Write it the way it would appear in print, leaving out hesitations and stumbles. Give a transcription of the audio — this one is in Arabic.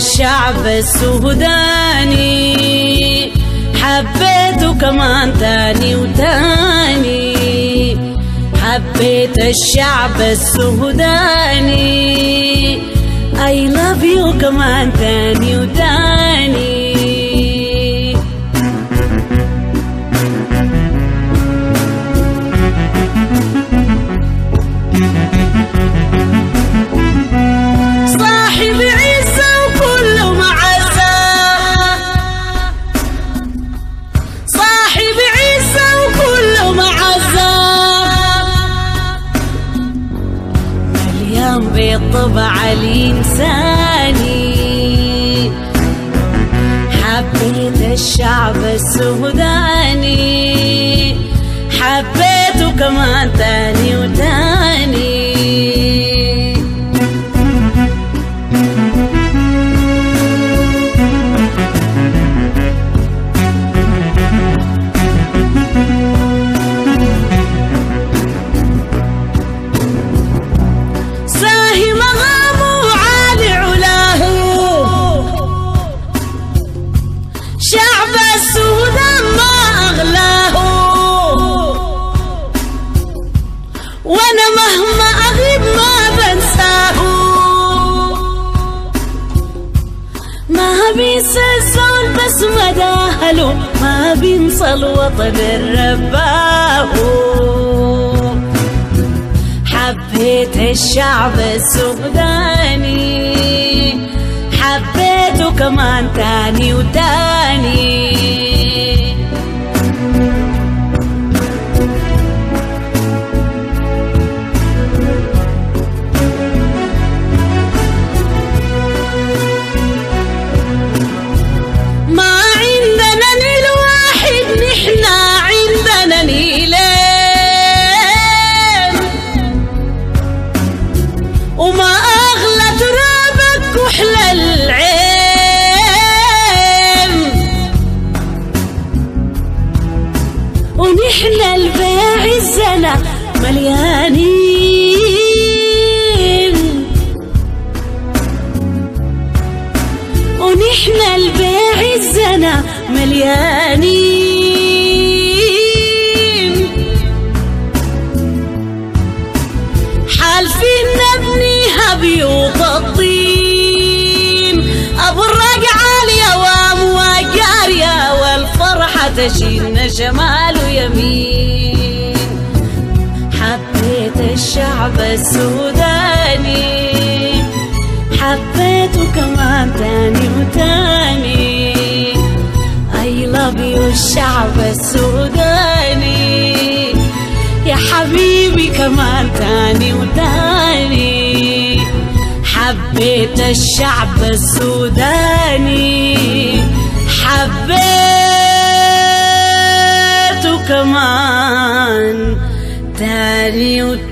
الشعب السوداني، حبيته كمان تاني وتاني. حبيت الشعب السوداني I love you كمان تاني وتاني. صاحب عزة وكله معزة، صاحب عزة وكله معزة، مليان بالطبع الإنساني. حبيت الشعب السوداني، حبيته كمان تاني وتاني. وانا مهما اغيب ما بنساه، ما بينسى الزول بس مداهله، ما بينسى الوطن الرباه. حبيت الشعب السوداني، حبيته كمان تاني وتاني. وما أغلى ترابك وحلى العين، ونحن البيع الزنا مليانين، ونحن البيع الزنا مليانين. حالفين نبنيها بيوت الطين، ابو الرقع اليوام وقاريا، والفرحة تشيلنا شمال ويمين. حبيت الشعب السوداني، حبيته كمان تاني وتاني. I love you الشعب السوداني، يا حبيبي كمان تاني وتاني. حبيت الشعب السوداني، حبيته كمان تاني وتاني.